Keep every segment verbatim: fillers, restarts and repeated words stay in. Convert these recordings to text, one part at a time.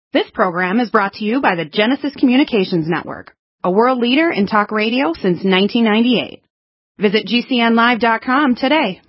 This program is brought to you by the Genesis Communications Network, a world leader in talk radio since nineteen ninety-eight. Visit G C N live dot com today.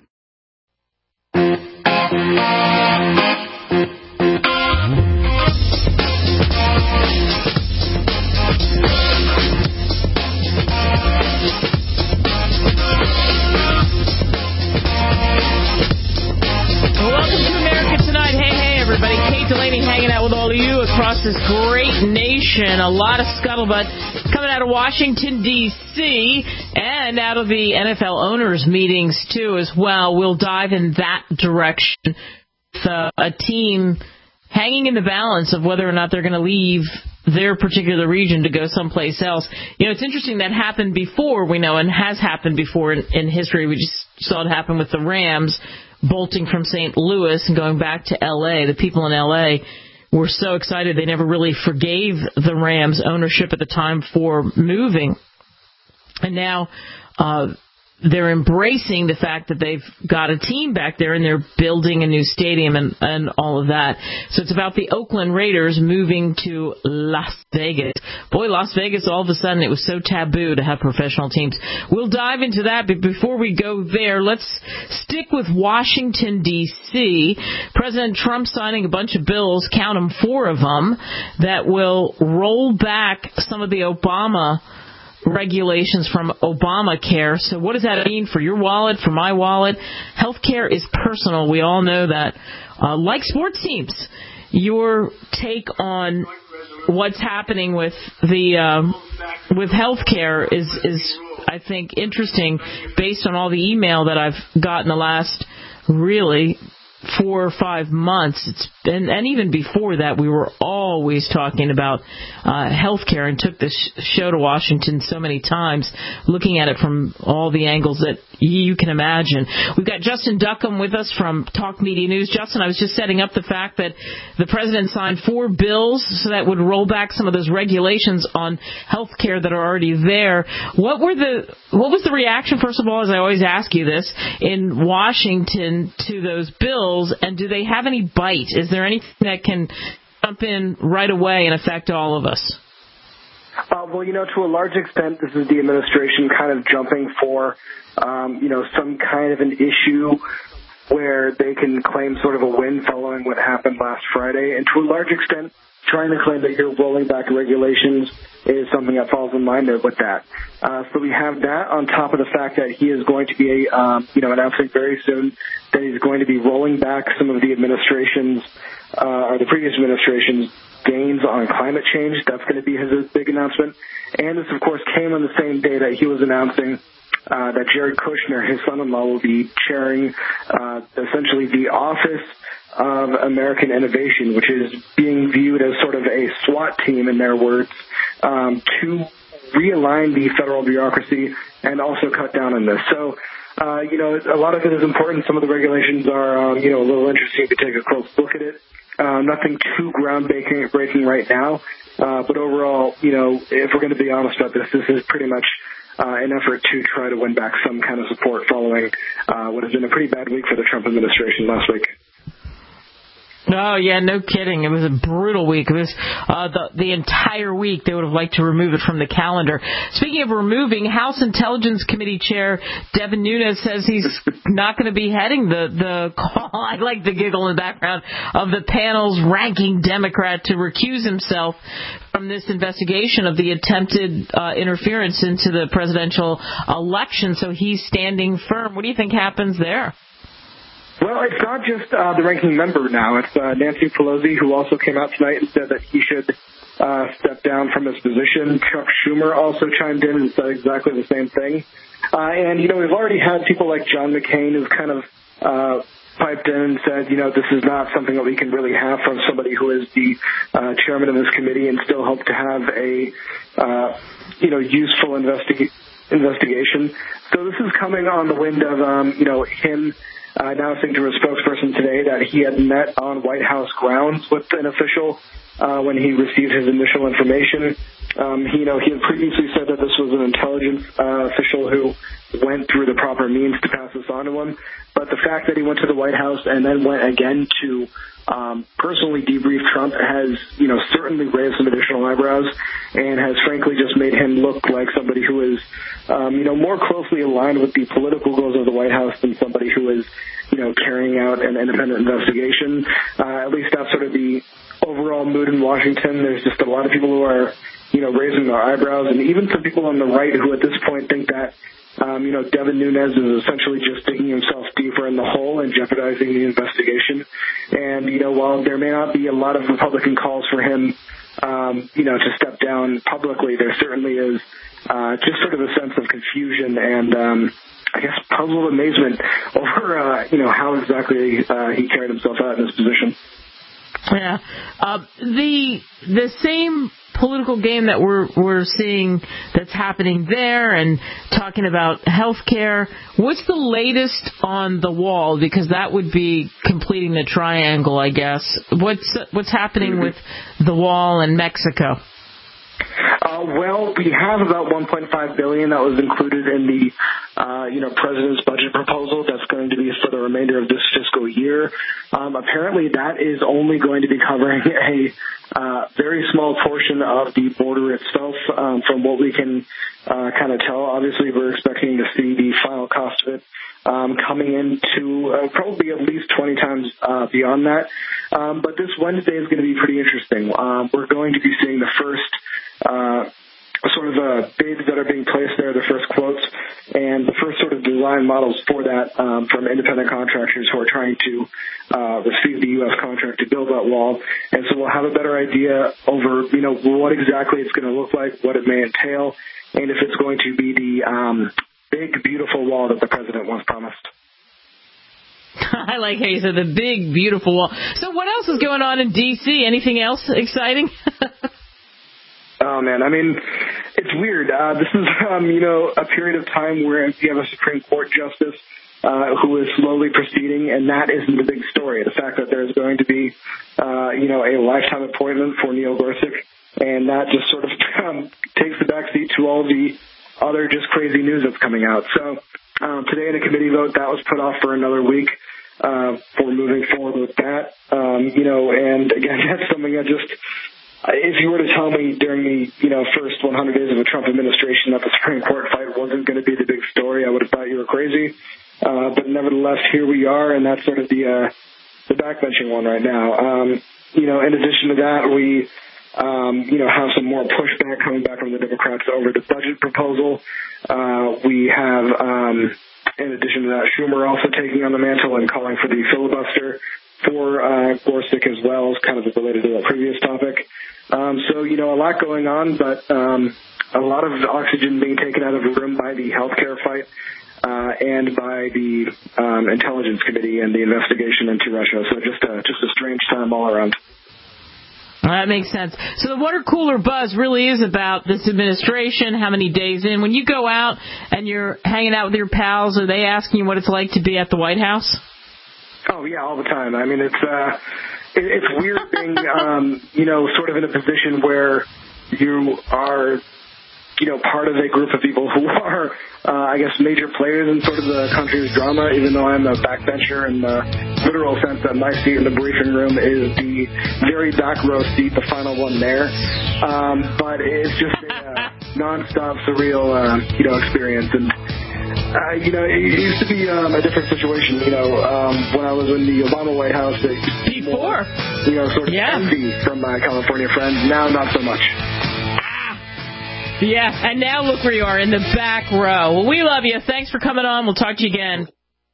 Welcome to America Tonight. Hey, hey, everybody. Kate Delaney hanging out with all of you across this great nation. A lot of scuttlebutt coming out of Washington, D C, and out of the N F L owners' meetings, too, as well. We'll dive in that direction with uh, a team hanging in the balance of whether or not they're going to leave their particular region to go someplace else. You know, it's interesting that happened before, we know, and has happened before in, in history. We just saw it happen with the Rams bolting from Saint Louis and going back to L A. The people in L A were so excited they never really forgave the Rams ownership at the time for moving. And now uh, they're embracing the fact that they've got a team back there and they're building a new stadium and, and all of that. So it's about the Oakland Raiders moving to Las Vegas. Boy, Las Vegas, all of a sudden, it was so taboo to have professional teams. We'll dive into that, but before we go there, let's stick with Washington, D C. President Trump signing a bunch of bills, count them, four of them, that will roll back some of the Obama regulations from Obamacare. So what does that mean for your wallet, for my wallet? Healthcare is personal. We all know that. Uh, like sports teams, your take on what's happening with the uh, with healthcare is is I think interesting based on all the email that I've gotten the last really four or five months. It's been, and even before that, we were always talking about uh, health care and took this show to Washington so many times, looking at it from all the angles that you can imagine. We've got Justin Duckham with us from Talk Media News. Justin, I was just setting up the fact that the president signed four bills so that would roll back some of those regulations on health care that are already there. What were the what was the reaction, first of all, as I always ask you this, in Washington to those bills? And do they have any bite? Is there anything that can jump in right away and affect all of us? Uh, well, you know, to a large extent, this is the administration kind of jumping for, um, you know, some kind of an issue where they can claim sort of a win following what happened last Friday. And to a large extent, trying to claim that you're rolling back regulations is something that falls in line with that. Uh, so we have that on top of the fact that he is going to be, um, you know, announcing very soon that he's going to be rolling back some of the administration's, uh, or the previous administration's gains on climate change. That's going to be his big announcement. And this, of course, came on the same day that he was announcing uh, that Jared Kushner, his son-in-law, will be chairing uh, essentially the Office of American Innovation, which is being viewed as sort of a SWAT team, in their words, um, to realign the federal bureaucracy and also cut down on this. So, uh, you know, a lot of it is important. Some of the regulations are, um, you know, a little interesting to take a close look at it. Uh, nothing too groundbreaking breaking right now, uh, but overall, you know, if we're going to be honest about this, this is pretty much uh, an effort to try to win back some kind of support following uh, what has been a pretty bad week for the Trump administration last week. Oh, yeah, no kidding. It was a brutal week. It was uh, the, the entire week they would have liked to remove it from the calendar. Speaking of removing, House Intelligence Committee Chair Devin Nunes says he's not going to be heading the, the call. I like the giggle in the background of the panel's ranking Democrat to recuse himself from this investigation of the attempted uh, interference into the presidential election. So he's standing firm. What do you think happens there? Well, it's not just uh, the ranking member now. It's uh, Nancy Pelosi, who also came out tonight and said that he should uh, step down from his position. Chuck Schumer also chimed in and said exactly the same thing. Uh, and, you know, we've already had people like John McCain who've kind of uh, piped in and said, you know, this is not something that we can really have from somebody who is the uh, chairman of this committee and still hope to have a, uh, you know, useful investi- investigation. So this is coming on the wind of, um, you know, him Uh, announcing to his spokesperson today that he had met on White House grounds with an official uh, when he received his initial information. Um, he, you know, he had previously said that this was an intelligence uh, official who went through the proper means to pass this on to him. But but the fact that he went to the White House and then went again to um, personally debrief Trump has, you know, certainly raised some additional eyebrows and has frankly just made him look like somebody who is, um, you know, more closely aligned with the political goals of the White House than somebody who is, you know, carrying out an independent investigation. Uh, at least that's sort of the overall mood in Washington. There's just a lot of people who are, you know, raising their eyebrows, and even some people on the right who at this point think that, um, you know, Devin Nunes is essentially just digging himself deeper in the hole and jeopardizing the investigation. And, you know, while there may not be a lot of Republican calls for him, um, you know, to step down publicly, there certainly is uh, just sort of a sense of confusion and, um, I guess, puzzled amazement over, uh, you know, how exactly uh, he carried himself out in this position. Yeah. Uh, the the same political game that we're we're seeing that's happening there and talking about health care, what's the latest on the wall? Because that would be completing the triangle, I guess. What's what's happening mm-hmm. with the wall and Mexico? Uh, well, we have about one point five billion dollars that was included in the, uh, you know, president's budget proposal. That's going to be for the remainder of this fiscal year. Um, apparently, that is only going to be covering a uh, very small portion of the border itself. Um, from what we can uh, kind of tell, obviously, we're expecting to see the final cost of it um, coming into uh, probably at least twenty times uh, beyond that. Um, but this Wednesday is going to be pretty interesting. Um, we're going to be seeing the first Uh, sort of uh, bids that are being placed there, the first quotes, and the first sort of design models for that um, from independent contractors who are trying to uh, receive the U S contract to build that wall. And so we'll have a better idea over, you know, what exactly it's going to look like, what it may entail, and if it's going to be the um, big, beautiful wall that the president once promised. I like how you said the big, beautiful wall. So what else is going on in D C? Anything else exciting? Oh, man. I mean, it's weird. Uh, this is, um, you know, a period of time where you have a Supreme Court justice uh, who is slowly proceeding, and that isn't the big story. The fact that there's going to be, uh, you know, a lifetime appointment for Neil Gorsuch, and that just sort of um, takes the backseat to all the other just crazy news that's coming out. So um, today in a committee vote, that was put off for another week uh, for moving forward with that. Um, you know, and again, that's something that just... If you were to tell me during the, you know, first one hundred days of the Trump administration that the Supreme Court fight wasn't going to be the big story, I would have thought you were crazy. Uh, but nevertheless, here we are, and that's sort of the uh, the backbenching one right now. Um, you know, in addition to that, we, um, you know, have some more pushback coming back from the Democrats over the budget proposal. Uh, we have, um, in addition to that, Schumer also taking on the mantle and calling for the filibuster for uh, Gorsuch as well, as kind of related to that previous topic. Um, so, you know, a lot going on, but um, a lot of oxygen being taken out of the room by the healthcare fight uh, and by the um, Intelligence Committee and the investigation into Russia. So just a, just a strange time all around. That makes sense. So the water cooler buzz really is about this administration, how many days in. When you go out and you're hanging out with your pals, are they asking you what it's like to be at the White House? Oh, yeah, all the time. I mean, it's uh, it, it's weird being, um, you know, sort of in a position where you are, you know, part of a group of people who are, uh, I guess, major players in sort of the country's drama, even though I'm a backbencher in the literal sense that my seat in the briefing room is the very back row seat, the final one there. Um, but it's just a uh, nonstop, surreal, uh, you know, experience. And Uh, you know, it used to be um, a different situation, you know, um, when I was in the Obama White House. It Before. More, you know, sort of yeah. envy from my California friends. Now, not so much. Ah. Yeah, and now look where you are, in the back row. Well, we love you. Thanks for coming on. We'll talk to you again.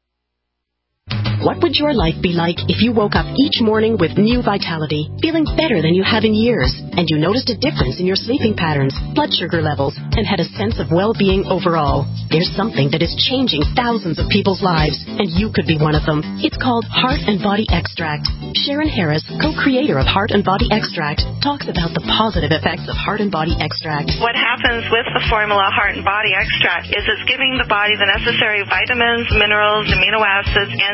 What would your life be like if you woke up each morning with new vitality, feeling better than you have in years, and you noticed a difference in your sleeping patterns, blood sugar levels, and had a sense of well-being overall? There's something that is changing thousands of people's lives, and you could be one of them. It's called Heart and Body Extract. Sharon Harris, co-creator of Heart and Body Extract, talks about the positive effects of Heart and Body Extract. What happens with the formula Heart and Body Extract is it's giving the body the necessary vitamins, minerals, amino acids, enzymes, and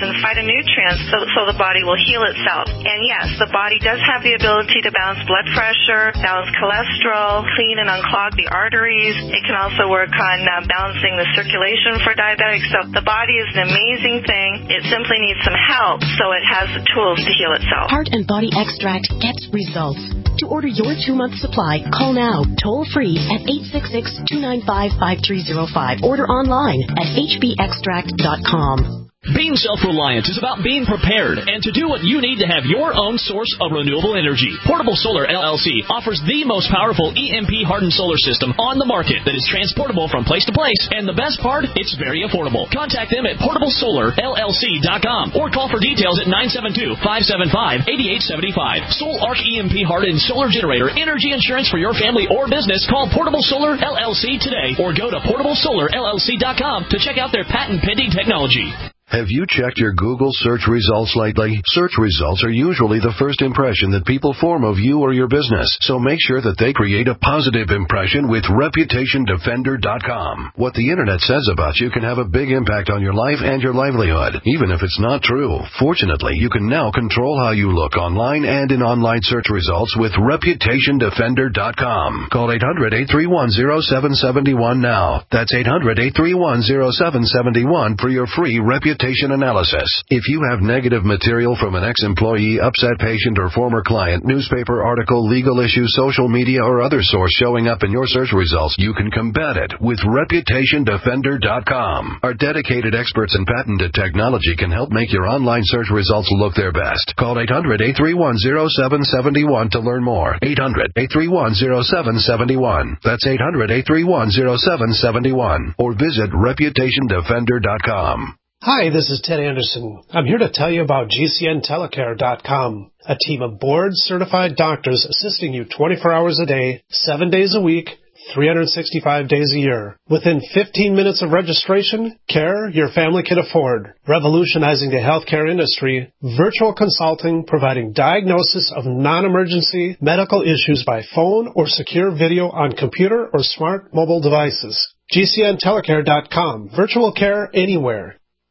and phytonutrients so, so the body will heal itself. And yes, the body does have the ability to balance blood pressure, balance cholesterol, clean and unclog the arteries. It can also work on uh, balancing the circulation for diabetics. So the body is an amazing thing. It simply needs some help so it has the tools to heal itself. Heart and Body Extract gets results. To order your two-month supply, call now, toll-free at eight six six, two nine five, five three zero five. Order online at h b extract dot com. Being self-reliant is about being prepared and to do what you need to have your own source of renewable energy. Portable Solar L L C offers the most powerful E M P-hardened solar system on the market that is transportable from place to place. And the best part, it's very affordable. Contact them at portable solar L L C dot com or call for details at nine seven two, five seven five, eight eight seven five. Soul Arc E M P-hardened solar generator energy insurance for your family or business. Call Portable Solar L L C today or go to portable solar L L C dot com to check out their patent-pending technology. Have you checked your Google search results lately? Search results are usually the first impression that people form of you or your business, so make sure that they create a positive impression with reputation defender dot com. What the Internet says about you can have a big impact on your life and your livelihood, even if it's not true. Fortunately, you can now control how you look online and in online search results with reputation defender dot com. Call eight hundred, eight three one, zero seven seven one now. That's eight hundred, eight three one, zero seven seven one for your free reputation analysis. If you have negative material from an ex-employee, upset patient, or former client, newspaper article, legal issue, social media, or other source showing up in your search results, you can combat it with reputation defender dot com. Our dedicated experts in patented technology can help make your online search results look their best. Call eight hundred, eight three one, zero seven seven one to learn more. eight hundred, eight three one, zero seven seven one. That's eight hundred, eight three one, zero seven seven one. Or visit reputation defender dot com. Hi, this is Ted Anderson. I'm here to tell you about G C N telecare dot com, a team of board-certified doctors assisting you twenty-four hours a day, seven days a week, three hundred sixty-five days a year. Within fifteen minutes of registration, care your family can afford. Revolutionizing the healthcare industry, virtual consulting providing diagnosis of non-emergency medical issues by phone or secure video on computer or smart mobile devices. G C N telecare dot com. Virtual care anywhere.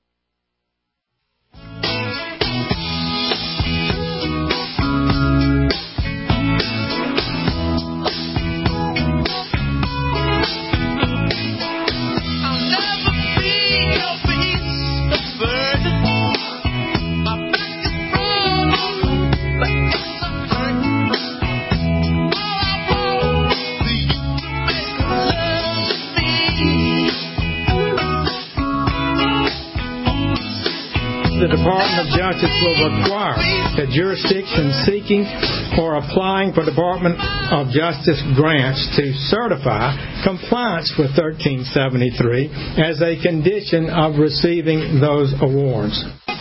The Department of Justice will require that jurisdictions seeking or applying for Department of Justice grants to certify compliance with thirteen seventy-three as a condition of receiving those awards.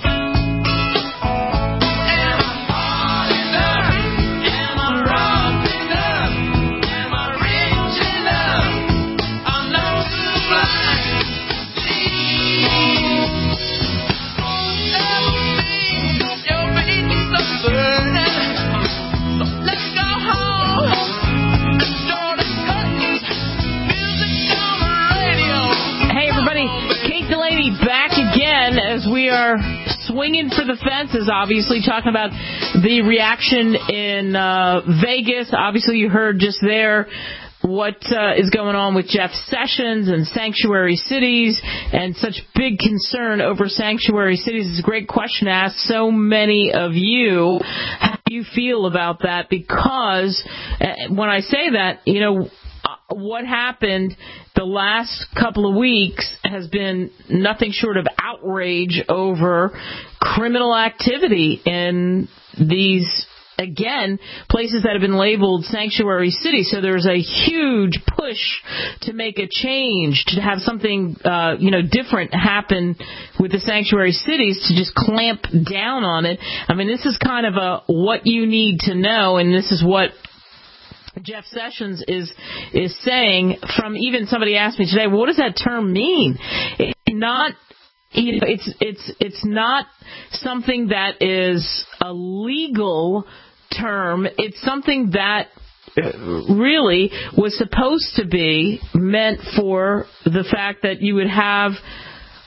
Swinging for the fences, obviously, talking about the reaction in uh, Vegas. Obviously, you heard just there what uh, is going on with Jeff Sessions and sanctuary cities and such big concern over sanctuary cities. It's a great question to ask so many of you. How do you feel about that? Because uh, when I say that, you know, what happened the last couple of weeks has been nothing short of outrage over criminal activity in these, again, places that have been labeled sanctuary cities. So there's a huge push to make a change, to have something, uh, you know, different happen with the sanctuary cities, to just clamp down on it. I mean, this is kind of a what you need to know, and this is what Jeff Sessions is is saying. From even somebody asked me today, well, what does that term mean? It's not, you know, it's it's it's not something that is a legal term. It's something that really was supposed to be meant for the fact that you would have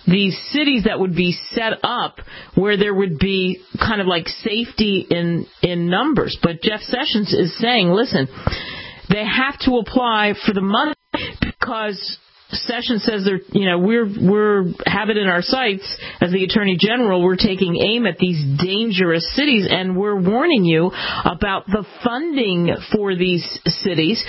these cities that would be set up where there would be kind of like safety in in numbers. But Jeff Sessions is saying, listen, they have to apply for the money because Sessions says they're, you know, we're we're have it in our sights as the Attorney General. We're taking aim at these dangerous cities, and we're warning you about the funding for these cities.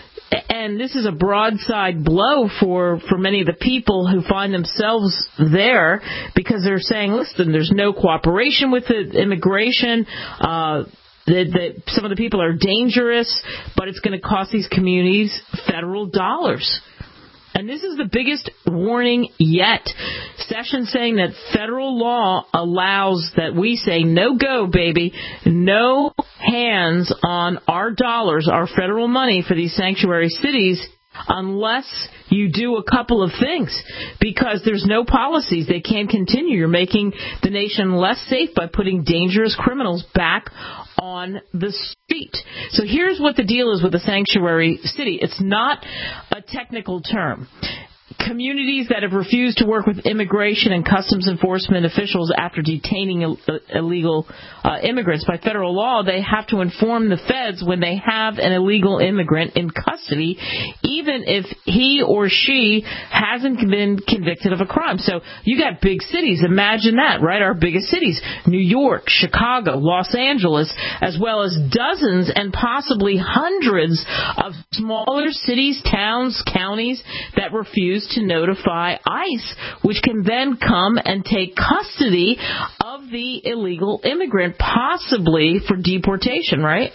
And this is a broadside blow for, for many of the people who find themselves there because they're saying, listen, there's no cooperation with the immigration. Uh, that, that some of the people are dangerous, but it's going to cost these communities federal dollars. And this is the biggest warning yet. Sessions saying that federal law allows that we say, no go, baby, no hands on our dollars, our federal money for these sanctuary cities, unless you do a couple of things, because there's no policies. They can't continue. You're making the nation less safe by putting dangerous criminals back on the street. So here's what the deal is with the sanctuary city. It's not a technical term. Communities that have refused to work with immigration and customs enforcement officials after detaining Ill- illegal uh, immigrants by federal law, they have to inform the feds when they have an illegal immigrant in custody, even if he or she hasn't been convicted of a crime. So you got big cities. Imagine that, right? Our biggest cities, New York, Chicago, Los Angeles, as well as dozens and possibly hundreds of smaller cities, towns, counties that refuse to notify ICE, which can then come and take custody of the illegal immigrant, possibly for deportation, right?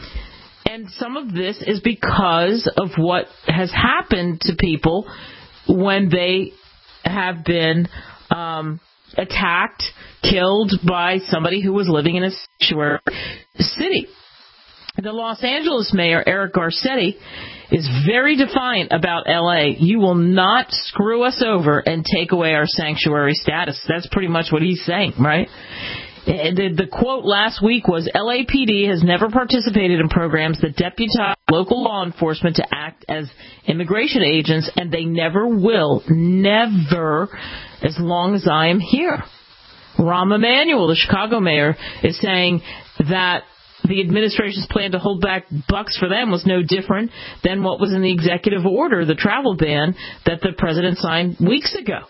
And some of this is because of what has happened to people when they have been um, attacked, killed by somebody who was living in a sanctuary city. The Los Angeles mayor, Eric Garcetti, is very defiant about L A. You will not screw us over and take away our sanctuary status. That's pretty much what he's saying, right? The, the quote last week was, L A P D has never participated in programs that deputize local law enforcement to act as immigration agents, and they never will, never, as long as I am here. Rahm Emanuel, the Chicago mayor, is saying that the administration's plan to hold back bucks for them was no different than what was in the executive order, the travel ban that the president signed weeks ago.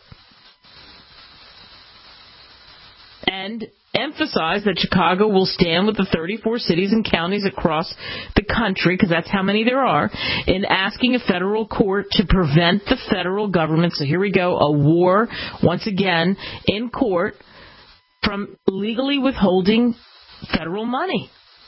And emphasized that Chicago will stand with the thirty-four cities and counties across the country, because that's how many there are, in asking a federal court to prevent the federal government, so here we go, a war, once again, in court, from legally withholding federal money.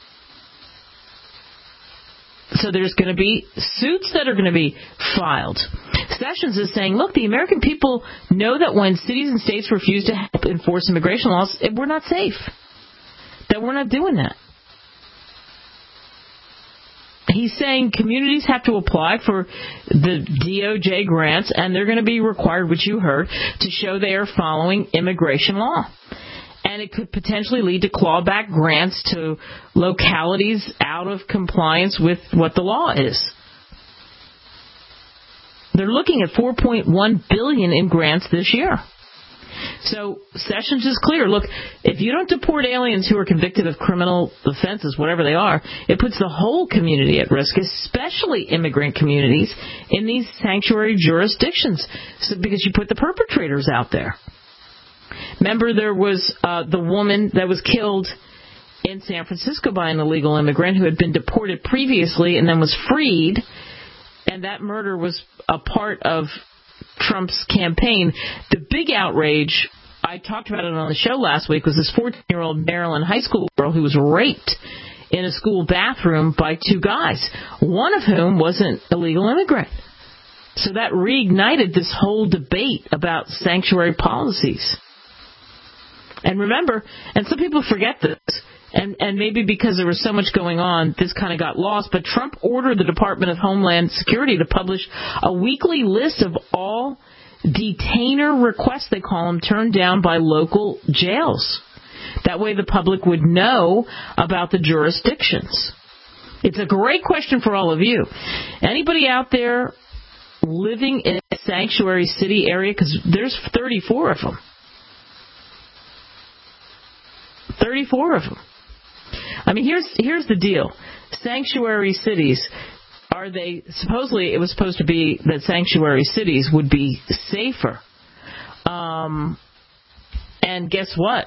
So there's going to be suits that are going to be filed. Sessions is saying, look, the American people know that when cities and states refuse to help enforce immigration laws, we're not safe. That we're not doing that. He's saying communities have to apply for the D O J grants, and they're going to be required, which you heard, to show they are following immigration law. And it could potentially lead to clawback grants to localities out of compliance with what the law is. They're looking at four point one billion dollars in grants this year. So Sessions is clear. Look, if you don't deport aliens who are convicted of criminal offenses, whatever they are, it puts the whole community at risk, especially immigrant communities in these sanctuary jurisdictions, so, because you put the perpetrators out there. Remember, there was uh, the woman that was killed in San Francisco by an illegal immigrant who had been deported previously and then was freed, and that murder was a part of Trump's campaign. The big outrage, I talked about it on the show last week, was this fourteen-year-old Maryland high school girl who was raped in a school bathroom by two guys, one of whom was an illegal immigrant. So that reignited this whole debate about sanctuary policies. And remember, and some people forget this, and, and maybe because there was so much going on, this kind of got lost, but Trump ordered the Department of Homeland Security to publish a weekly list of all detainer requests, they call them, turned down by local jails. That way the public would know about the jurisdictions. It's a great question for all of you. Anybody out there living in a sanctuary city area? Because there's thirty-four of them. thirty-four of them. I mean, here's here's the deal. Sanctuary cities, are they, supposedly it was supposed to be that sanctuary cities would be safer. Um, and guess what?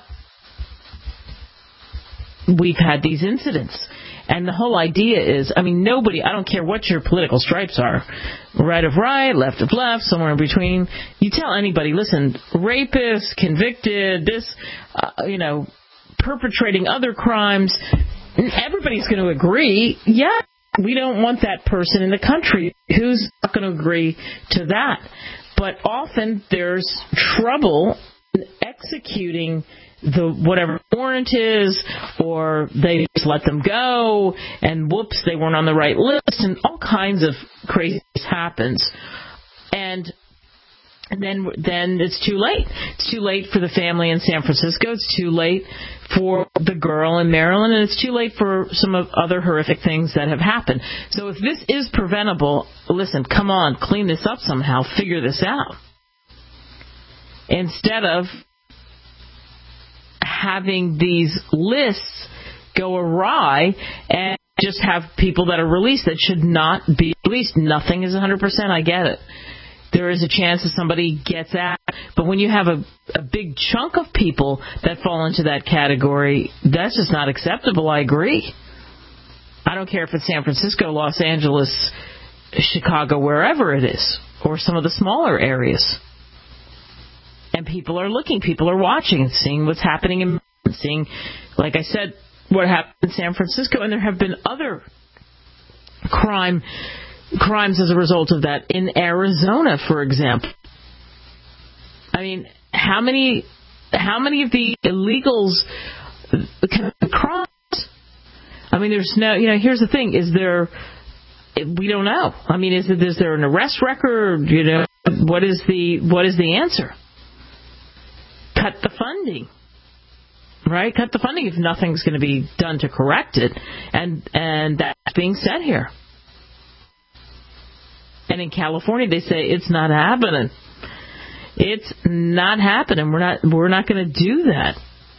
We've had these incidents. And the whole idea is, I mean, nobody, I don't care what your political stripes are, right of right, left of left, somewhere in between. You tell anybody, listen, rapist, convicted, this, uh, you know, perpetrating other crimes, everybody's going to agree, yeah, we don't want that person in the country. Who's not going to agree to that? But often there's trouble in executing the whatever warrant is, or they just let them go, and whoops, they weren't on the right list, and all kinds of craziness happens. And And then then it's too late. It's too late for the family in San Francisco. It's too late for the girl in Maryland. And it's too late for some of other horrific things that have happened. So if this is preventable, listen, come on, clean this up somehow. Figure this out. Instead of having these lists go awry and just have people that are released that should not be released. Nothing is one hundred percent. I get it. There is a chance that somebody gets out. But when you have a, a big chunk of people that fall into that category, that's just not acceptable. I agree. I don't care if it's San Francisco, Los Angeles, Chicago, wherever it is, or some of the smaller areas. And people are looking, people are watching and seeing what's happening and seeing, like I said, what happened in San Francisco. And there have been other crime crimes as a result of that in Arizona, for example. I mean, how many how many of the illegals commit crimes? I mean, there's no, you know, here's the thing, is there, we don't know. I mean, is it, is there an arrest record? You know, what is the what is the answer? Cut the funding. Right? Cut the funding if nothing's going to be done to correct it. And and that's being said here. And in California, they say it's not happening. It's not happening. We're not. We're not going to do that.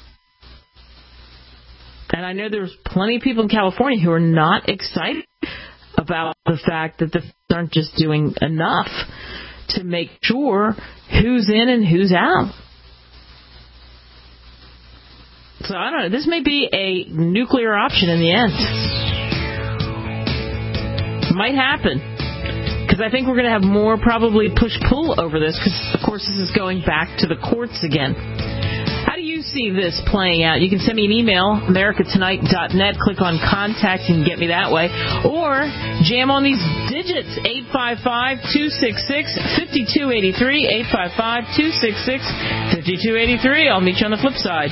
And I know there's plenty of people in California who are not excited about the fact that the feds aren't just doing enough to make sure who's in and who's out. So I don't know. This may be a nuclear option in the end. Might happen. Because I think we're going to have more probably push-pull over this, because, of course, this is going back to the courts again. How do you see this playing out? You can send me an email, america tonight dot net. Click on Contact and get me that way. Or jam on these digits, eight five five, two six six, five two eight three, eight five five, two six six, five two eight three. I'll meet you on the flip side.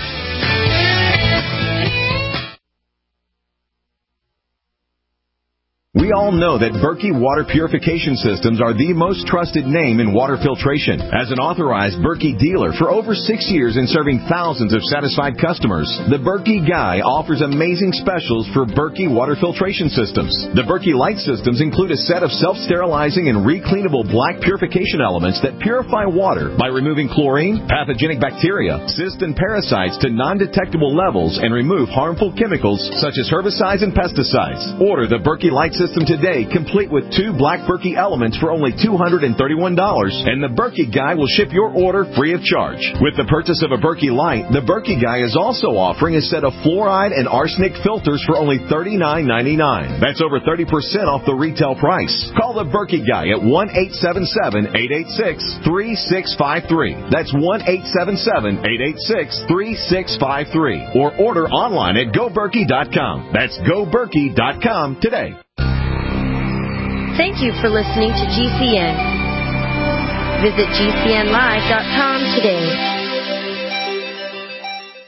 We all know that Berkey Water Purification Systems are the most trusted name in water filtration. As an authorized Berkey dealer for over six years and serving thousands of satisfied customers, the Berkey Guy offers amazing specials for Berkey Water Filtration Systems. The Berkey Light Systems include a set of self-sterilizing and recleanable black purification elements that purify water by removing chlorine, pathogenic bacteria, cysts, and parasites to non-detectable levels and remove harmful chemicals such as herbicides and pesticides. Order the Berkey Light Systems today, complete with two black Berkey elements for only two hundred thirty-one dollars, and the Berkey Guy will ship your order free of charge. With the purchase of a Berkey Light, the Berkey Guy is also offering a set of fluoride and arsenic filters for only thirty-nine ninety-nine. That's over thirty percent off the retail price. Call the Berkey Guy at one eight seven seven, eight eight six, three six five three. That's one eight seven seven, eight eight six, three six five three. Or order online at go berkey dot com. That's go berkey dot com today. Thank you for listening to G C N. Visit G C N live dot com today.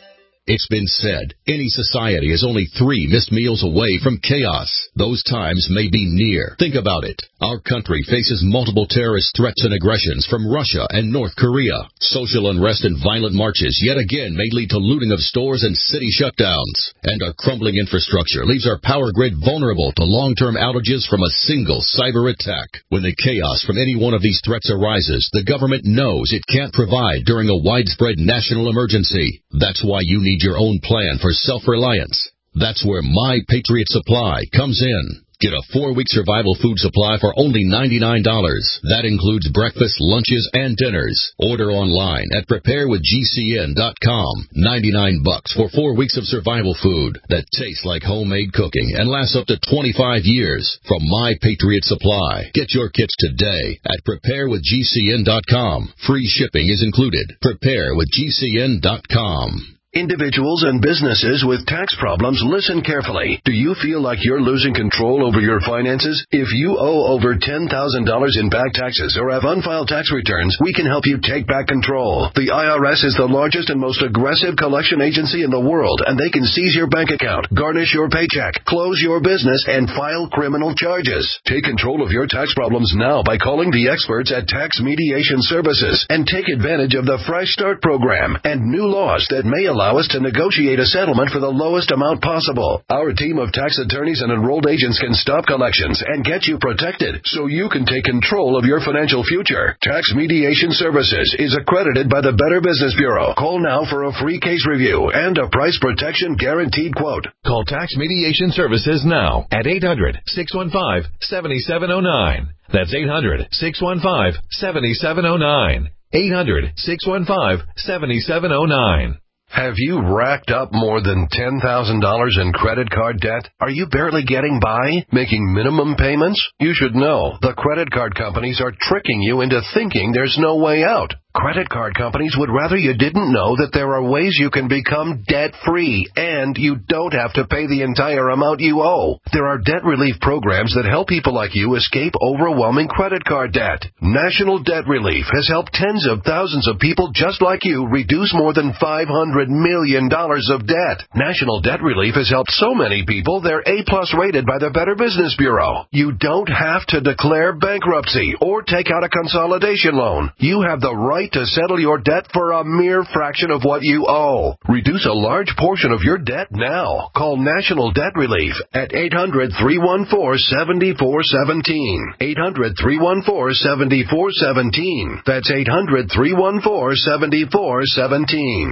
It's been said, any society is only three missed meals away from chaos. Those times may be near. Think about it. Our country faces multiple terrorist threats and aggressions from Russia and North Korea. Social unrest and violent marches yet again may lead to looting of stores and city shutdowns. And our crumbling infrastructure leaves our power grid vulnerable to long-term outages from a single cyber attack. When the chaos from any one of these threats arises, the government knows it can't provide during a widespread national emergency. That's why you need your own plan for self-reliance. That's where My Patriot Supply comes in. Get a four-week survival food supply for only ninety-nine dollars. That includes breakfast, lunches, and dinners. Order online at prepare with G C N dot com. ninety-nine bucks for four weeks of survival food that tastes like homemade cooking and lasts up to twenty-five years from My Patriot Supply. Get your kits today at prepare with G C N dot com. Free shipping is included. prepare with G C N dot com. Individuals and businesses with tax problems, listen carefully. Do you feel like you're losing control over your finances? If you owe over ten thousand dollars in back taxes or have unfiled tax returns, we can help you take back control. The I R S is the largest and most aggressive collection agency in the world, and they can seize your bank account, garnish your paycheck, close your business, and file criminal charges. Take control of your tax problems now by calling the experts at Tax Mediation Services and take advantage of the Fresh Start program and new laws that may allow us to negotiate a settlement for the lowest amount possible. Our team of tax attorneys and enrolled agents can stop collections and get you protected so you can take control of your financial future. Tax Mediation Services is accredited by the Better Business Bureau. Call now for a free case review and a price protection guaranteed quote. Call Tax Mediation Services now at eight hundred, six one five, seven seven zero nine. That's eight hundred, six one five, seven seven zero nine. eight hundred, six one five, seven seven zero nine. Have you racked up more than ten thousand dollars in credit card debt? Are you barely getting by, making minimum payments? You should know the credit card companies are tricking you into thinking there's no way out. Credit card companies would rather you didn't know that there are ways you can become debt-free, and you don't have to pay the entire amount you owe. There are debt relief programs that help people like you escape overwhelming credit card debt. National Debt Relief has helped tens of thousands of people just like you reduce more than five hundred million dollars of debt. National Debt Relief has helped so many people they're A-plus rated by the Better Business Bureau. You don't have to declare bankruptcy or take out a consolidation loan. You have the right to settle your debt for a mere fraction of what you owe. Reduce a large portion of your debt now. Call National Debt Relief at eight hundred, three one four, seven four one seven. eight hundred, three one four, seven four one seven. That's eight hundred, three one four, seven four one seven.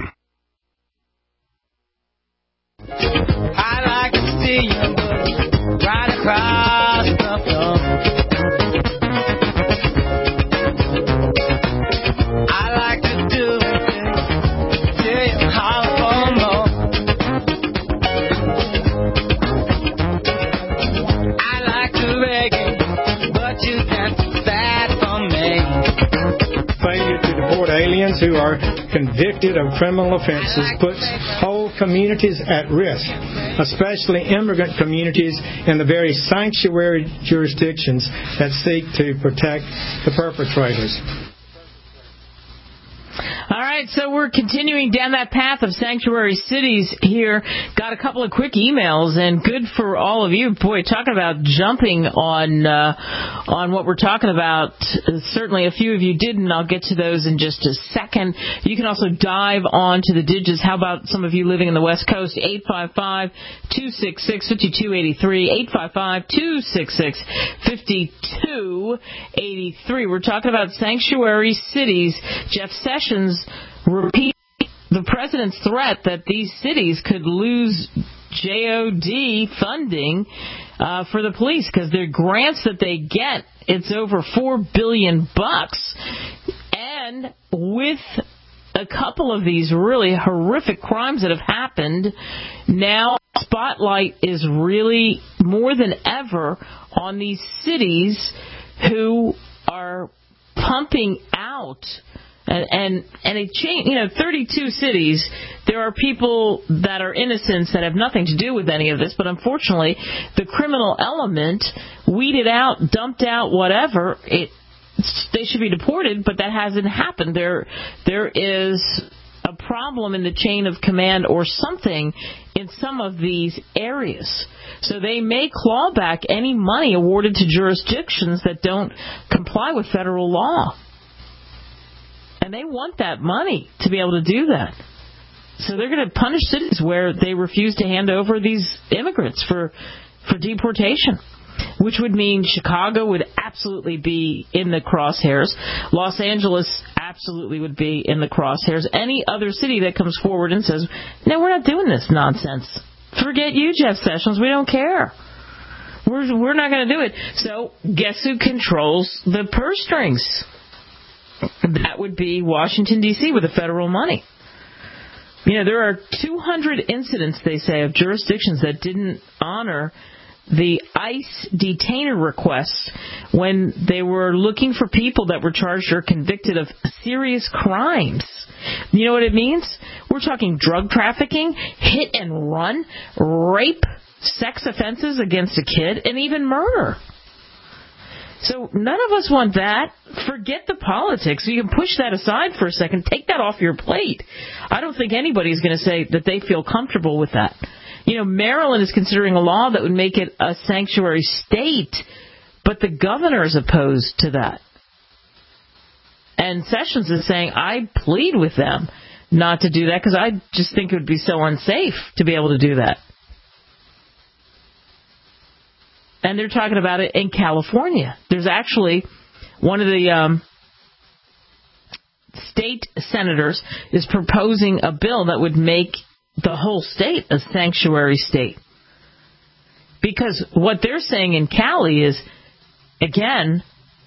I like to see you right across the floor. I like to do it till you holler for more. I like to reggae, but you got too fat for me. Failure to deport aliens who are convicted of criminal offenses puts whole communities at risk, especially immigrant communities in the very sanctuary jurisdictions that seek to protect the perpetrators. All right, so we're continuing down that path of sanctuary cities here. Got a couple of quick emails, and good for all of you. Boy, talking about jumping on uh, on what we're talking about. Certainly a few of you didn't. I'll get to those in just a second. You can also dive on to the digits. How about some of you living in the West Coast? eight five five, two six six, five two eight three, eight five five, two six six, five two eight three. We're talking about sanctuary cities. Jeff Sessions repeat the president's threat that these cities could lose J O D funding uh, for the police because their grants that they get, it's over four billion bucks, and with a couple of these really horrific crimes that have happened, now spotlight is really more than ever on these cities who are pumping out. And and, and it changed, you know, thirty-two cities. There are people that are innocents that have nothing to do with any of this, but unfortunately, the criminal element weeded out, dumped out, whatever. It they should be deported, but that hasn't happened. There there is a problem in the chain of command or something in some of these areas. So they may claw back any money awarded to jurisdictions that don't comply with federal law. And they want that money to be able to do that. So they're going to punish cities where they refuse to hand over these immigrants for, for deportation, which would mean Chicago would absolutely be in the crosshairs. Los Angeles absolutely would be in the crosshairs. Any other city that comes forward and says, no, we're not doing this nonsense. Forget you, Jeff Sessions. We don't care. We're, we're not going to do it. So guess who controls the purse strings? That would be Washington, D C with the federal money. You know, there are two hundred incidents, they say, of jurisdictions that didn't honor the ICE detainer requests when they were looking for people that were charged or convicted of serious crimes. You know what it means? We're talking drug trafficking, hit and run, rape, sex offenses against a kid, and even murder. So none of us want that. Forget the politics. You can push that aside for a second. Take that off your plate. I don't think anybody's going to say that they feel comfortable with that. You know, Maryland is considering a law that would make it a sanctuary state, but the governor is opposed to that. And Sessions is saying, I plead with them not to do that because I just think it would be so unsafe to be able to do that. And they're talking about it in California. There's actually one of the um, state senators is proposing a bill that would make the whole state a sanctuary state. Because what they're saying in Cali is, again,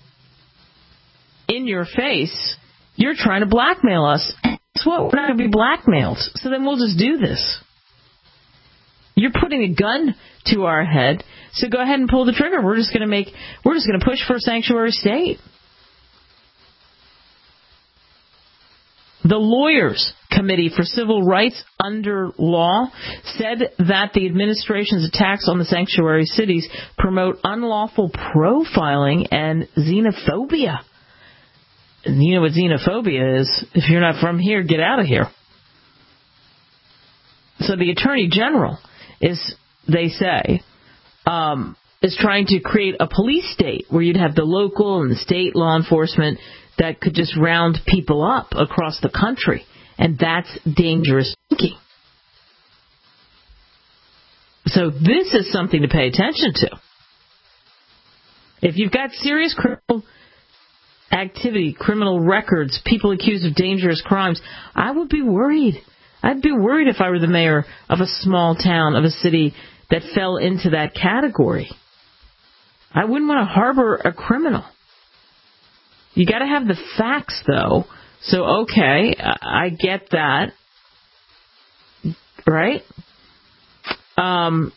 in your face, you're trying to blackmail us. Guess what? We're not going to be blackmailed. So then we'll just do this. You're putting a gun to our head, so go ahead and pull the trigger. We're just going to make, we're just going to push for a sanctuary state. The Lawyers Committee for Civil Rights under Law said that the administration's attacks on the sanctuary cities promote unlawful profiling and xenophobia. And you know what xenophobia is? If you're not from here, get out of here. So the Attorney General is, they say, um, is trying to create a police state where you'd have the local and the state law enforcement that could just round people up across the country. And that's dangerous thinking. So this is something to pay attention to. If you've got serious criminal activity, criminal records, people accused of dangerous crimes, I would be worried. I'd be worried if I were the mayor of a small town, of a city that fell into that category. I wouldn't want to harbor a criminal. You got to have the facts, though. So, okay, I get that. Right? Um,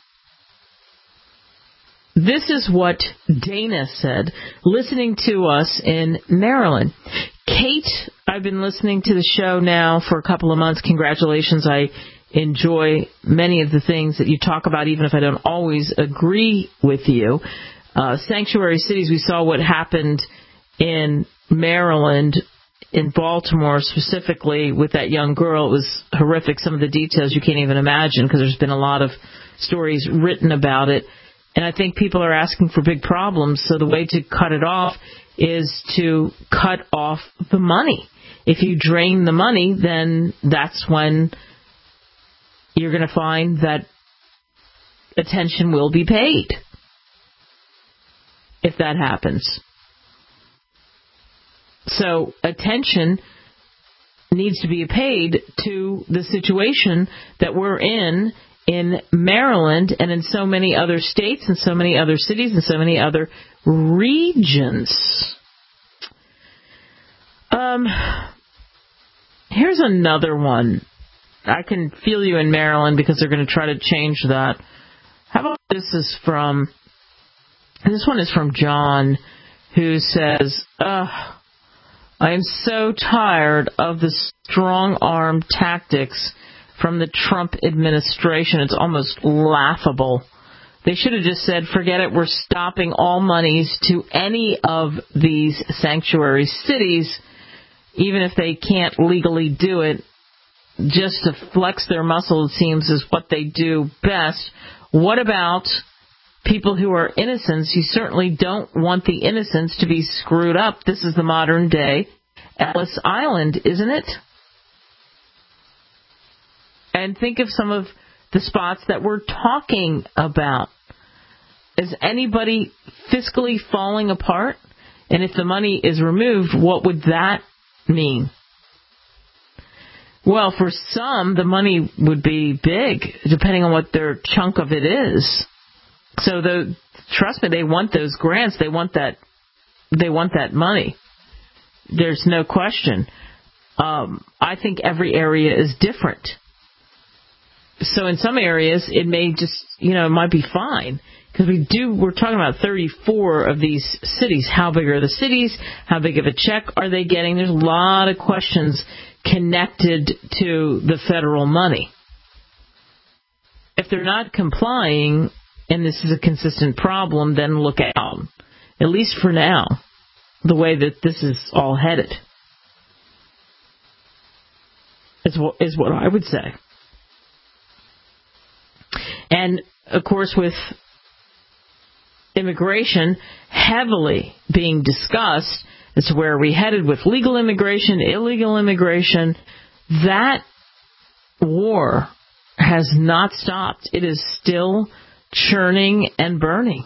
this is what Dana said, listening to us in Maryland. Kate, I've been listening to the show now for a couple of months. Congratulations. I enjoy many of the things that you talk about, even if I don't always agree with you. Uh, sanctuary cities, we saw what happened in Maryland, in Baltimore specifically, with that young girl. It was horrific. Some of the details you can't even imagine because there's been a lot of stories written about it. And I think people are asking for big problems, so the way to cut it off is to cut off the money. If you drain the money, then that's when you're going to find that attention will be paid, if that happens. So attention needs to be paid to the situation that we're in in Maryland and in so many other states and so many other cities and so many other regions. Um, here's another one. I can feel you in Maryland because they're going to try to change that. How about this is from, this one is from John, who says, ugh, I am so tired of the strong-arm tactics from the Trump administration. It's almost laughable. They should have just said, forget it, we're stopping all monies to any of these sanctuary cities, even if they can't legally do it. just to flex their muscle, it seems, is what they do best. What about people who are innocents? You certainly don't want the innocents to be screwed up. This is the modern day Ellis Island, isn't it? And think of some of the spots that we're talking about. Is anybody fiscally falling apart? And if the money is removed, what would that mean? Well, for some, the money would be big, depending on what their chunk of it is. So, the, trust me, they want those grants. They want that. They want that money. There's no question. Um, I think every area is different. So, in some areas, it may just, you know, it might be fine. Because we do, we're talking about thirty-four of these cities. How big are the cities? How big of a check are they getting? There's a lot of questions connected to the federal money. If they're not complying, and this is a consistent problem, then look out. At least for now, the way that this is all headed is what, is what I would say. And, of course, with immigration heavily being discussed as to where are we headed with legal immigration, illegal immigration, that war has not stopped. It is still churning and burning.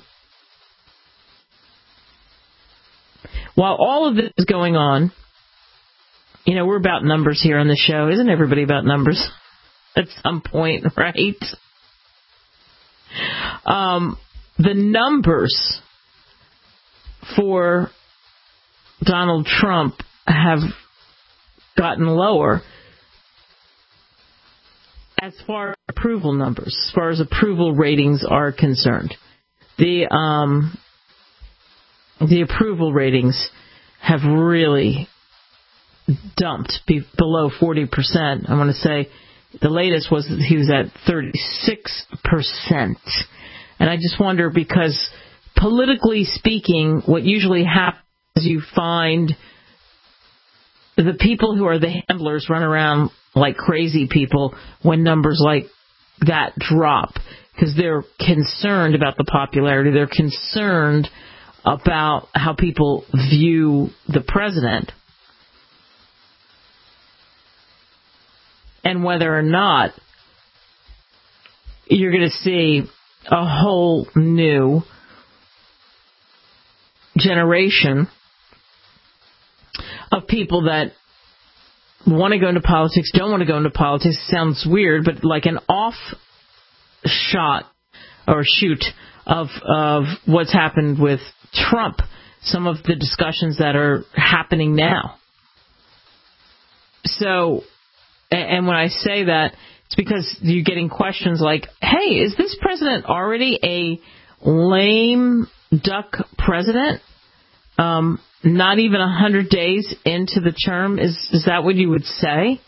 While all of this is going on, you know, we're about numbers here on the show. Isn't everybody about numbers at some point, right? Um... The numbers for Donald Trump have gotten lower as far as approval numbers, as far as approval ratings are concerned. The um, the approval ratings have really dumped be below forty percent. I want to say the latest was that he was at thirty-six percent. And I just wonder, because politically speaking, what usually happens is you find the people who are the handlers run around like crazy people when numbers like that drop, because they're concerned about the popularity. They're concerned about how people view the president and whether or not you're going to see a whole new generation of people that want to go into politics, don't want to go into politics. Sounds weird, but like an off shot or shoot of of what's happened with Trump, some of the discussions that are happening now. So, and when I say that, it's because you're getting questions like, hey, is this president already a lame duck president? Um, not even one hundred days into the term? Is, is that what you would say?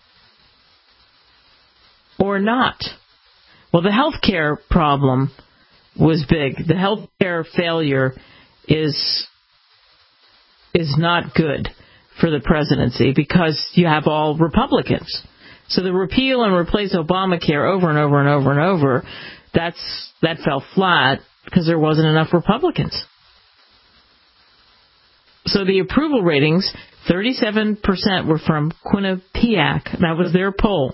Or not? Well, the health care problem was big. The health care failure is is not good for the presidency because you have all Republicans. So the repeal and replace Obamacare over and over and over and over, that's that fell flat because there wasn't enough Republicans. So the approval ratings, thirty-seven percent were from Quinnipiac. That was their poll.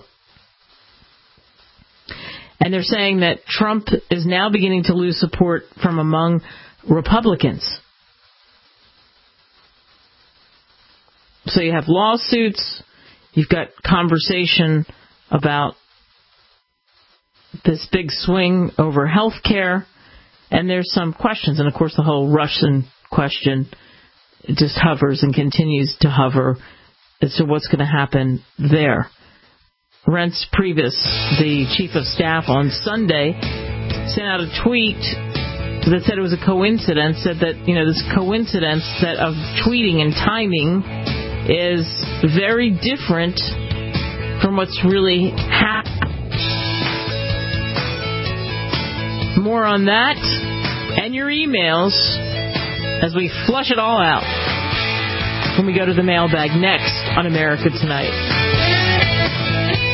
And they're saying that Trump is now beginning to lose support from among Republicans. So you have lawsuits. You've got conversation about this big swing over health care, and there's some questions. And, of course, the whole Russian question just hovers and continues to hover as to what's going to happen there. Reince Priebus, the chief of staff, on Sunday sent out a tweet that said it was a coincidence, said that, you know, this coincidence that of tweeting and timing is very different from what's really happened. More on that and your emails as we flush it all out when we go to the mailbag next on America Tonight.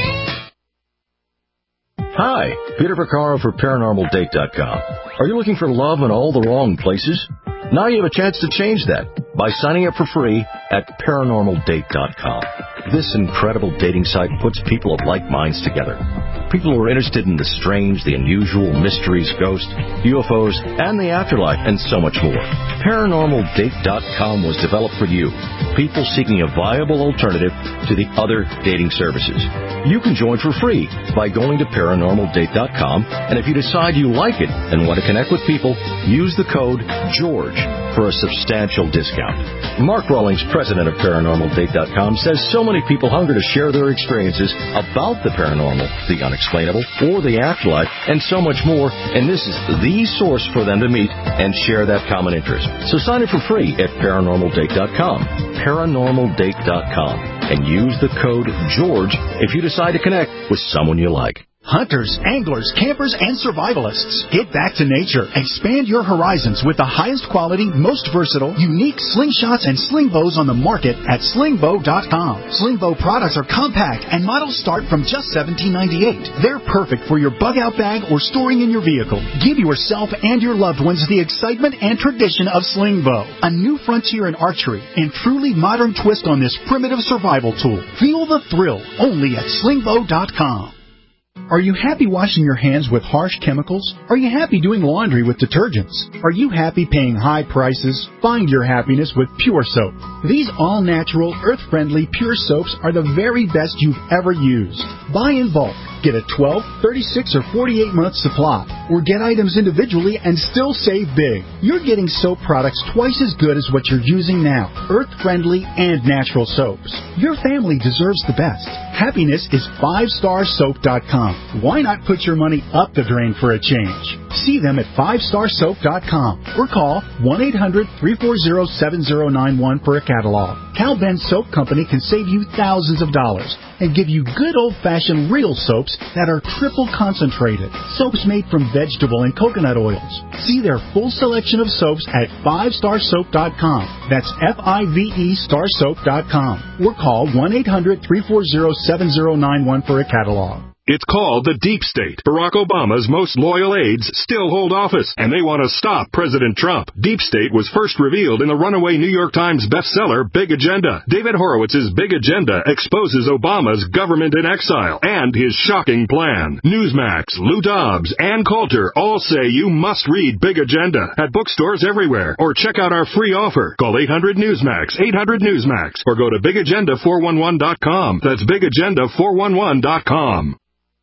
Hi, Peter Vaccaro for Paranormal Date dot com. Are you looking for love in all the wrong places? Now you have a chance to change that by signing up for free at Paranormal Date dot com. This incredible dating site puts people of like minds together. People who are interested in the strange, the unusual, mysteries, ghosts, U F Os, and the afterlife, and so much more. Paranormal Date dot com was developed for you, people seeking a viable alternative to the other dating services. You can join for free by going to Paranormal Date dot com, and if you decide you like it and want to connect with people, use the code GEORGE for a substantial discount. Mark Rawlings, president of Paranormal Date dot com, says so many people hunger to share their experiences about the paranormal, the unexplainable, or the afterlife, and so much more, and this is the source for them to meet and share that common interest. So sign up for free at Paranormal Date dot com, Paranormal Date dot com, and use the code GEORGE if you decide to connect with someone you like. Hunters, anglers, campers, and survivalists. Get back to nature. Expand your horizons with the highest quality, most versatile, unique slingshots and sling bows on the market at sling bow dot com. Sling bow products are compact and models start from just seventeen ninety-eight. They're perfect for your bug out bag or storing in your vehicle. Give yourself and your loved ones the excitement and tradition of sling bow, a new frontier in archery and truly modern twist on this primitive survival tool. Feel the thrill only at sling bow dot com. Are you happy washing your hands with harsh chemicals? Are you happy doing laundry with detergents? Are you happy paying high prices? Find your happiness with Pure Soap. These all-natural, earth-friendly Pure Soaps are the very best you've ever used. Buy in bulk. Get a twelve, thirty-six, or forty-eight month supply, or get items individually and still save big. You're getting soap products twice as good as what you're using now. Earth-friendly and natural soaps. Your family deserves the best. Happiness is five star soap dot com. Why not put your money up the drain for a change? See them at five star soap dot com or call one eight hundred, three four zero, seven zero nine one for a catalog. Cal Ben Soap Company can save you thousands of dollars and give you good old-fashioned real soaps that are triple concentrated. Soaps made from vegetable and coconut oils. See their full selection of soaps at five star soap dot com. That's F I V E star soap dot com. Or call one eight hundred, three four zero, seven zero nine one for a catalog. It's called the Deep State. Barack Obama's most loyal aides still hold office, and they want to stop President Trump. Deep State was first revealed in the runaway New York Times bestseller, Big Agenda. David Horowitz's Big Agenda exposes Obama's government in exile and his shocking plan. Newsmax, Lou Dobbs, and Coulter all say you must read Big Agenda at bookstores everywhere, or check out our free offer. Call eight hundred Newsmax, eight hundred Newsmax, or go to big agenda four one one dot com. That's big agenda four one one dot com.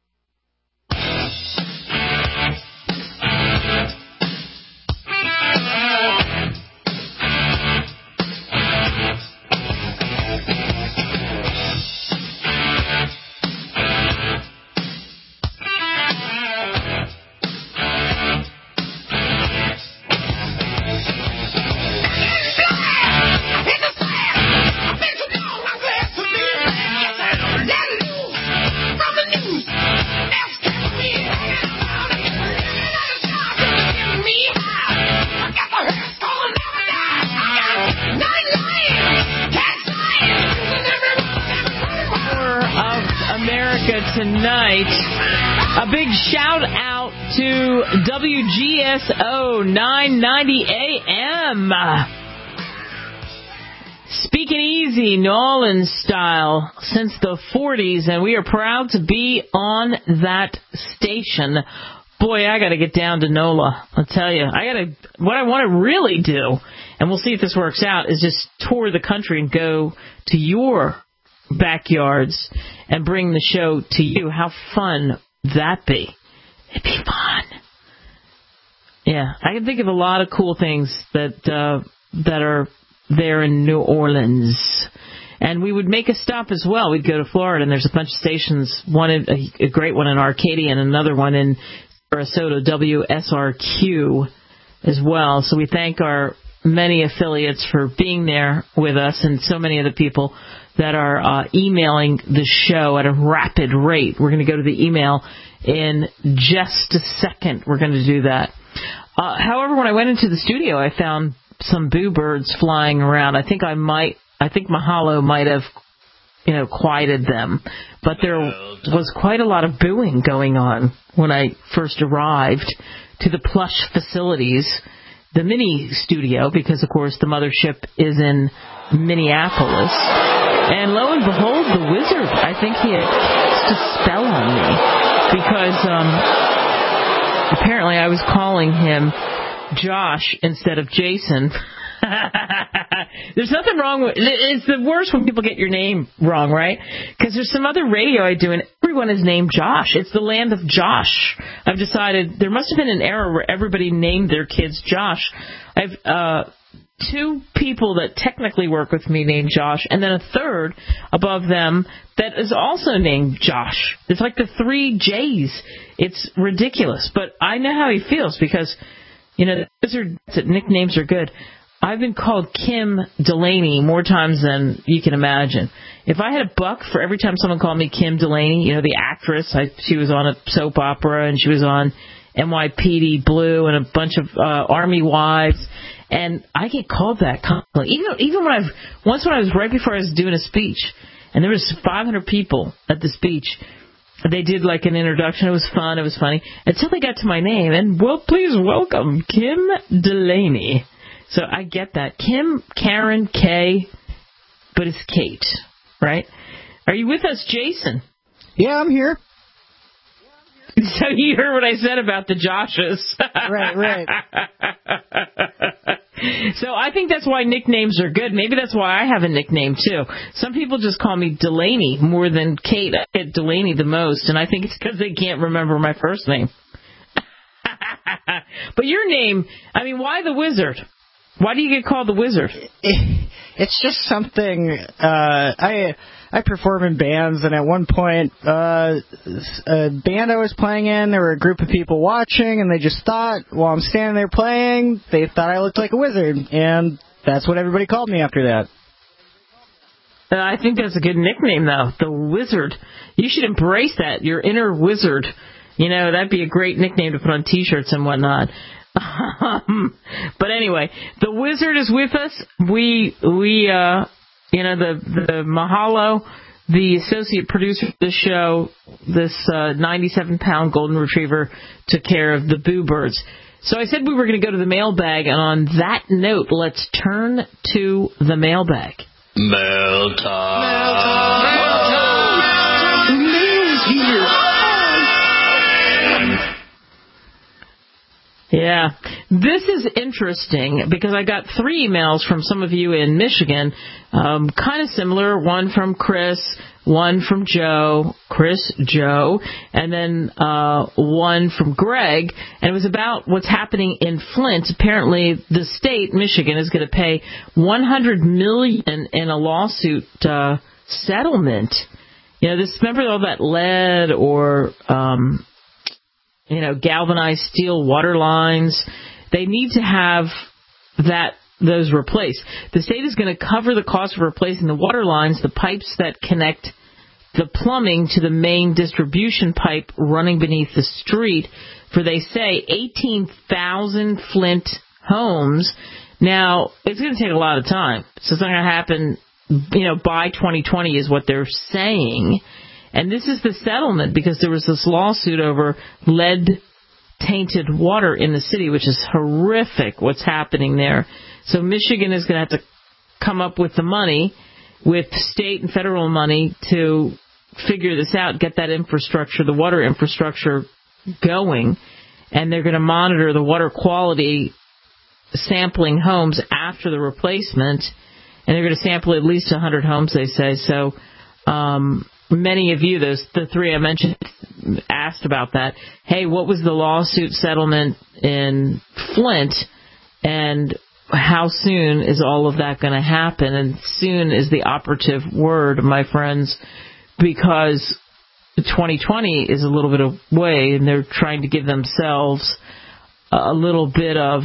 Tonight, a big shout out to W G S O nine ninety A M. Speaking easy, New Orleans style, since the forties, and we are proud to be on that station. Boy, I got to get down to NOLA. I'll tell you, I got to. What I want to really do, and we'll see if this works out, is just tour the country and go to your backyards and bring the show to you. How fun that be? It'd be fun. Yeah, I can think of a lot of cool things that uh, that are there in New Orleans. And we would make a stop as well. We'd go to Florida, and there's a bunch of stations, one in, a, a great one in Arcadia and another one in Sarasota, W S R Q as well. So we thank our many affiliates for being there with us, and so many of the people that are uh, emailing the show at a rapid rate. We're going to go to the email in just a second. We're going to do that. Uh, however, when I went into the studio, I found some boo birds flying around. I think I might, I think Mahalo might have you know, quieted them. But there was quite a lot of booing going on when I first arrived to the plush facilities, the mini studio, because, of course, the mothership is in Minneapolis. And lo and behold, the wizard, I think he had cast a spell on me because um, apparently I was calling him Josh instead of Jason. There's nothing wrong with it's the worst when people get your name wrong, right? Because there's some other radio I do and everyone is named Josh. It's the land of Josh. I've decided there must have been an era where everybody named their kids Josh. I've uh two people that technically work with me named Josh, and then a third above them that is also named Josh. It's like the three J's. It's ridiculous, but I know how he feels because, you know, those are, nicknames are good. I've been called Kim Delaney more times than you can imagine. If I had a buck for every time someone called me Kim Delaney, you know, the actress, I, she was on a soap opera and she was on N Y P D Blue and a bunch of uh, Army Wives, and I get called that constantly. Even even when I've once when I was right before I was doing a speech, and there was five hundred people at the speech. They did like an introduction. It was fun. It was funny until they got to my name, and well, please welcome Kim Delaney. So I get that. Kim, Karen, Kay, but it's Kate, right? Are you with us, Jason? Yeah, I'm here. So you heard what I said about the Joshes. Right, right. So I think that's why nicknames are good. Maybe that's why I have a nickname, too. Some people just call me Delaney more than Kate. I get Delaney the most, and I think it's because they can't remember my first name. But your name, I mean, why the Wizard? Why do you get called the Wizard? It's just something, uh, I I perform in bands, and at one point, uh, a band I was playing in, there were a group of people watching, and they just thought, while I'm standing there playing, they thought I looked like a wizard, and that's what everybody called me after that. Uh, I think that's a good nickname, though, the Wizard. You should embrace that, your inner wizard. You know, that'd be a great nickname to put on T-shirts and whatnot. Um, but anyway, the Wizard is with us. We, we, uh, you know, the, the Mahalo, the associate producer of the show, this uh, ninety-seven pound golden retriever, took care of the Boo Birds. So I said we were going to go to the mailbag, and on that note, let's turn to the mailbag. Mail time. Mail time. Mail time. The mail's here. Yeah, this is interesting because I got three emails from some of you in Michigan, um, kind of similar, one from Chris, one from Joe, Chris, Joe, and then uh, one from Greg, and it was about what's happening in Flint. Apparently, the state, Michigan, is going to pay one hundred million dollars in a lawsuit uh, settlement. You know, this, remember all that lead or... Um, you know, galvanized steel water lines. They need to have that those replaced. The state is going to cover the cost of replacing the water lines, the pipes that connect the plumbing to the main distribution pipe running beneath the street for, they say, eighteen thousand Flint homes. Now, it's going to take a lot of time. So it's not going to happen, you know, by twenty twenty is what they're saying. And this is the settlement because there was this lawsuit over lead-tainted water in the city, which is horrific what's happening there. So Michigan is going to have to come up with the money, with state and federal money, to figure this out, get that infrastructure, the water infrastructure going. And they're going to monitor the water quality, sampling homes after the replacement. And they're going to sample at least one hundred homes, they say. So... Um, Many of you, those the three I mentioned, asked about that. Hey, what was the lawsuit settlement in Flint, and how soon is all of that going to happen? And soon is the operative word, my friends, because twenty twenty is a little bit away, and they're trying to give themselves a little bit of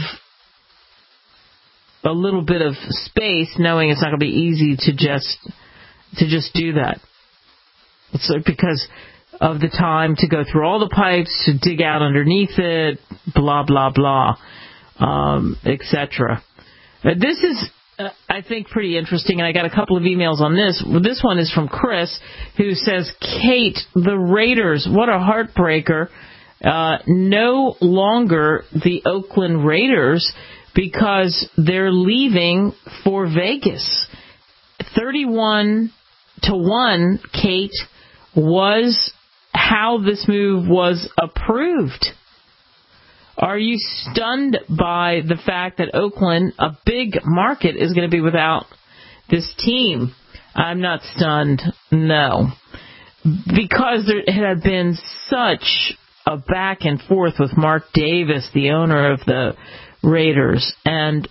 a little bit of space, knowing it's not going to be easy to just to just do that. It's because of the time to go through all the pipes, to dig out underneath it, blah, blah, blah, um, et cetera. This is uh, I think, pretty interesting, and I got a couple of emails on this. This one is from Chris, who says, Kate, the Raiders, what a heartbreaker. Uh, no longer the Oakland Raiders because they're leaving for Vegas. thirty-one to one, Kate, was how this move was approved. Are you stunned by the fact that Oakland, a big market, is going to be without this team? I'm not stunned, no. Because there had been such a back and forth with Mark Davis, the owner of the Raiders, and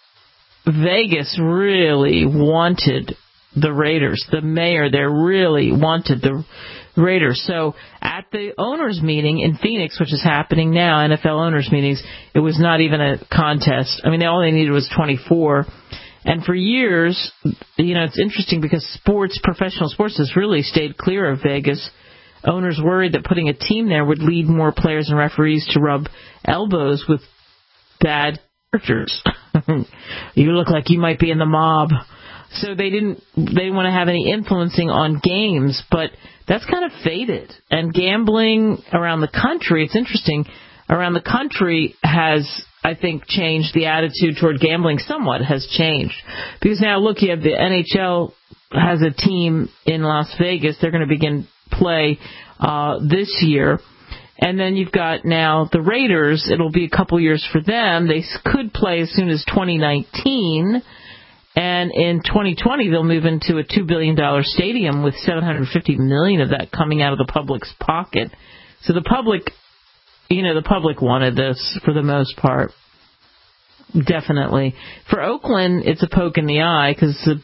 Vegas really wanted the Raiders. The mayor there really wanted the Raiders. So at the owners' meeting in Phoenix, which is happening now, N F L owners' meetings, it was not even a contest. I mean, all they needed was twenty-four. And for years, you know, it's interesting because sports, professional sports, has really stayed clear of Vegas. Owners worried that putting a team there would lead more players and referees to rub elbows with bad characters. You look like you might be in the mob. So they didn't they didn't want to have any influencing on games, but that's kind of faded. And gambling around the country, it's interesting, around the country has, I think, changed. The attitude toward gambling somewhat has changed. Because now, look, you have the N H L has a team in Las Vegas. They're going to begin play uh, this year. And then you've got now the Raiders. It'll be a couple years for them. They could play as soon as twenty nineteen. And in twenty twenty, they'll move into a two billion dollars stadium with seven hundred fifty million dollars of that coming out of the public's pocket. So the public, you know, the public wanted this for the most part. Definitely. For Oakland, it's a poke in the eye because the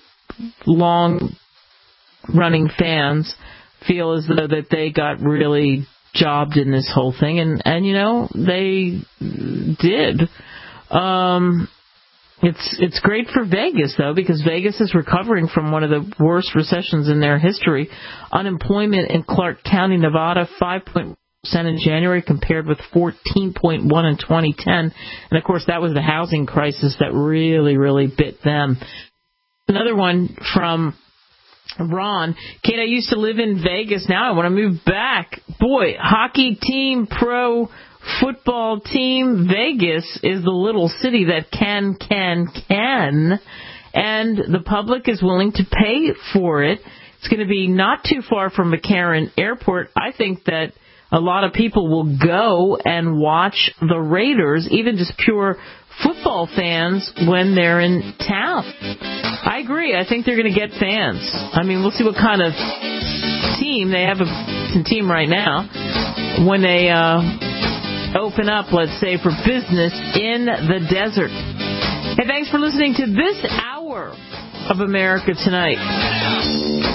long-running fans feel as though that they got really jobbed in this whole thing. And, and you know, they did. Um... It's it's great for Vegas, though, because Vegas is recovering from one of the worst recessions in their history. Unemployment in Clark County, Nevada, five point one percent in January compared with fourteen point one in twenty ten. And, of course, that was the housing crisis that really, really bit them. Another one from Ron. Kate, I used to live in Vegas. Now I want to move back. Boy, hockey team, pro football team, Vegas is the little city that can, can, can, and the public is willing to pay for it. It's going to be not too far from McCarran Airport. I think that a lot of people will go and watch the Raiders, even just pure football fans, when they're in town. I agree. I think they're going to get fans. I mean, we'll see what kind of team. They have a team right now. When they uh open up, let's say, for business in the desert. Hey, thanks for listening to this hour of America Tonight.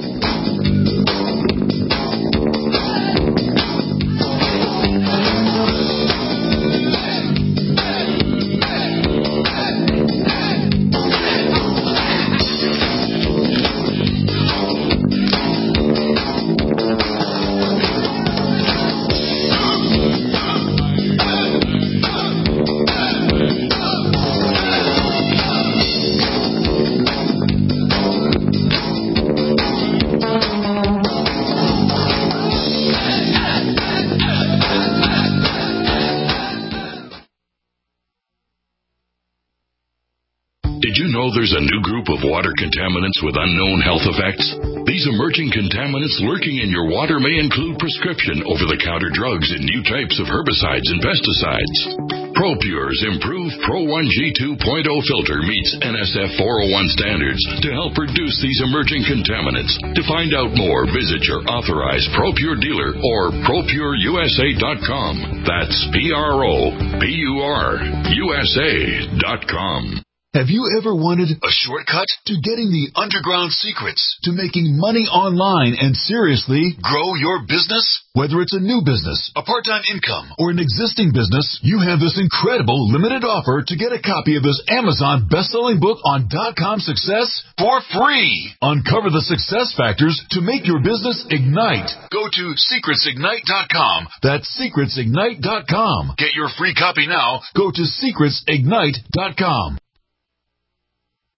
There's a new group of water contaminants with unknown health effects. These emerging contaminants lurking in your water may include prescription over-the-counter drugs and new types of herbicides and pesticides. ProPure's improved Pro one G two point oh filter meets N S F four oh one standards to help reduce these emerging contaminants. To find out more, visit your authorized ProPure dealer or Pro Pure U S A dot com. That's P R O P U R U S A dot com. Have you ever wanted a shortcut to getting the underground secrets to making money online and seriously grow your business? Whether it's a new business, a part-time income, or an existing business, you have this incredible limited offer to get a copy of this Amazon best-selling book on dot-com success for free. Uncover the success factors to make your business ignite. Go to secrets ignite dot com. That's secrets ignite dot com. Get your free copy now. Go to secrets ignite dot com.